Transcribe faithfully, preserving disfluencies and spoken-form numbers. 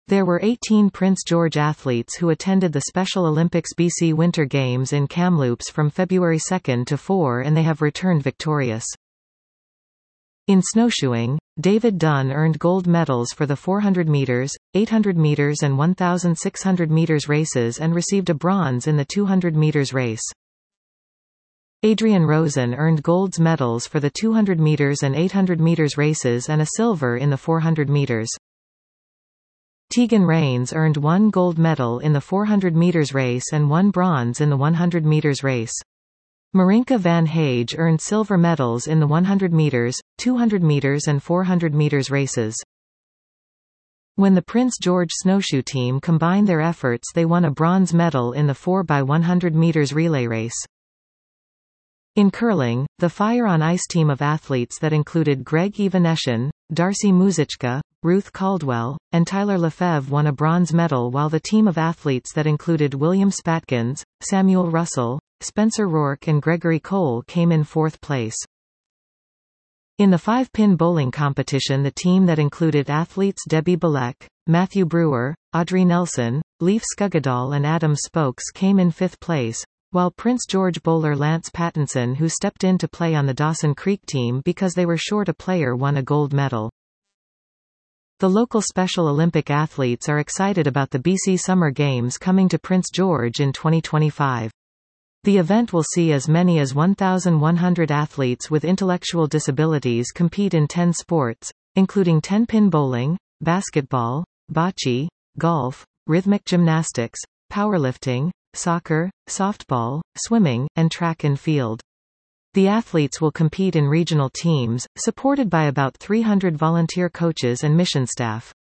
There were eighteen Prince George athletes who attended the Special Olympics B C Winter Games in Kamloops from February second to fourth, and they have returned victorious. In snowshoeing, David Dunn earned gold medals for the four hundred meters, eight hundred meters and one thousand six hundred meters races and received a bronze in the two hundred meters race. Adrian Rosen earned gold medals for the two hundred meters and eight hundred meters races and a silver in the four hundred meters. Tegan Rains earned one gold medal in the four hundred meters race and one bronze in the one hundred meters race. Marinka van Hage earned silver medals in the one hundred meters, two hundred meters and four hundred meters races. When the Prince George snowshoe team combined their efforts, they won a bronze medal in the four by one hundred meters relay race. In curling, the Fire on Ice team of athletes that included Greg Evaneshan, Darcy Muzichka, Ruth Caldwell, and Tyler Lefebvre won a bronze medal, while the team of athletes that included William Spatkins, Samuel Russell, Spencer Rourke and Gregory Cole came in fourth place. In the five-pin bowling competition, the team that included athletes Debbie Bilek, Matthew Brewer, Audrey Nelson, Leif Skuggadal and Adam Spokes came in fifth place, while Prince George bowler Lance Pattinson, who stepped in to play on the Dawson Creek team because they were short a player, won a gold medal. The local Special Olympic athletes are excited about the B C Summer Games coming to Prince George in twenty twenty-five. The event will see as many as one thousand one hundred athletes with intellectual disabilities compete in ten sports, including ten-pin bowling, basketball, bocce, golf, rhythmic gymnastics, powerlifting, soccer, softball, swimming, and track and field. The athletes will compete in regional teams, supported by about three hundred volunteer coaches and mission staff.